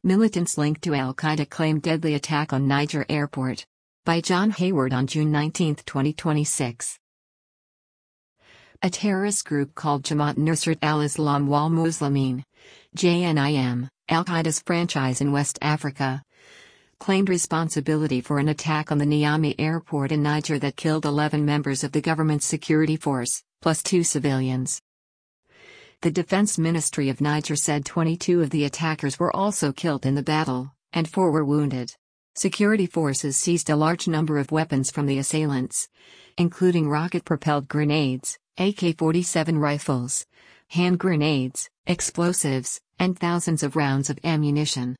Militants linked to al-Qaeda claim deadly attack on Niger airport. By John Hayward on June 19, 2026. A terrorist group called Jamaat Nusrat al-Islam wal Muslimin, JNIM, al-Qaeda's franchise in West Africa, claimed responsibility for an attack on the Niamey airport in Niger that killed 11 members of the government's security force, plus 2 civilians. The Defense Ministry of Niger said 22 of the attackers were also killed in the battle, and 4 were wounded. Security forces seized a large number of weapons from the assailants, including rocket-propelled grenades, AK-47 rifles, hand grenades, explosives, and thousands of rounds of ammunition.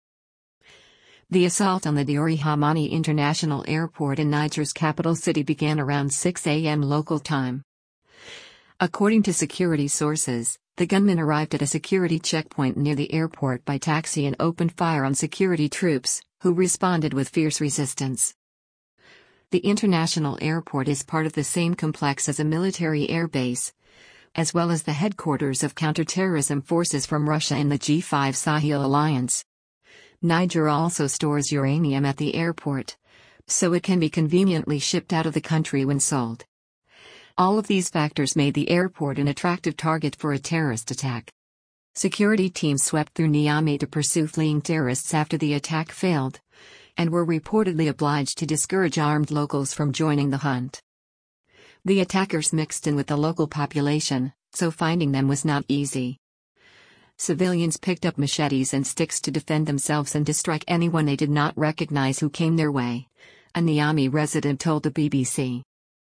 The assault on the Diori Hamani International Airport in Niger's capital city began around 6 a.m. local time. According to security sources, the gunmen arrived at a security checkpoint near the airport by taxi and opened fire on security troops, who responded with fierce resistance. The international airport is part of the same complex as a military airbase, as well as the headquarters of counterterrorism forces from Russia and the G5 Sahel alliance. Niger also stores uranium at the airport, so it can be conveniently shipped out of the country when sold. All of these factors made the airport an attractive target for a terrorist attack. Security teams swept through Niamey to pursue fleeing terrorists after the attack failed, and were reportedly obliged to discourage armed locals from joining the hunt. The attackers mixed in with the local population, so finding them was not easy. Civilians picked up machetes and sticks to defend themselves and to strike anyone they did not recognize who came their way, a Niamey resident told the BBC.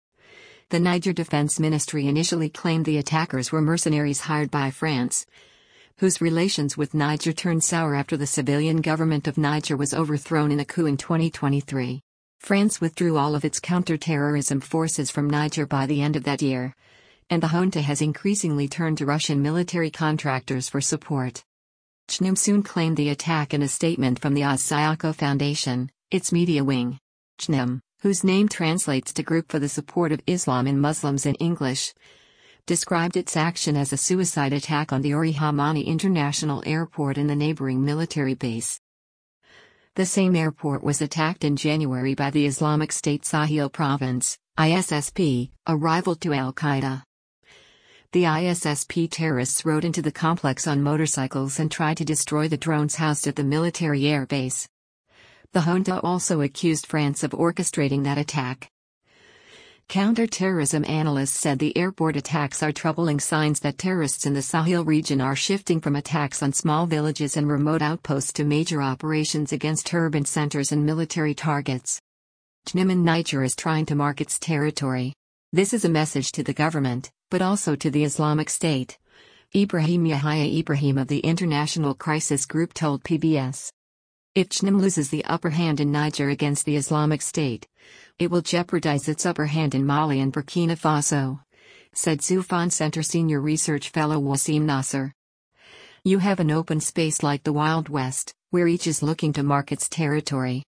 The Niger Defense Ministry initially claimed the attackers were mercenaries hired by France, whose relations with Niger turned sour after the civilian government of Niger was overthrown in a coup in 2023. France withdrew all of its counter-terrorism forces from Niger by the end of that year, and the junta has increasingly turned to Russian military contractors for support. JNIM soon claimed the attack in a statement from the Asayako Foundation, its media wing. JNIM, whose name translates to Group for the Support of Islam and Muslims in English, described its action as a suicide attack on the Diori Hamani International Airport and the neighboring military base. The same airport was attacked in January by the Islamic State Sahel Province, ISSP, a rival to al-Qaeda. The ISSP terrorists rode into the complex on motorcycles and tried to destroy the drones housed at the military airbase. The junta also accused France of orchestrating that attack. Counter-terrorism analysts said the airport attacks are troubling signs that terrorists in the Sahel region are shifting from attacks on small villages and remote outposts to major operations against urban centers and military targets. JNIM in Niger is trying to mark its territory. This is a message to the government, but also to the Islamic State, Ibrahim Yahya Ibrahim of the International Crisis Group told PBS. If JNIM loses the upper hand in Niger against the Islamic State, it will jeopardize its upper hand in Mali and Burkina Faso, said Soufan Center Senior Research Fellow Wasim Nasser. You have an open space like the Wild West, where each is looking to mark its territory.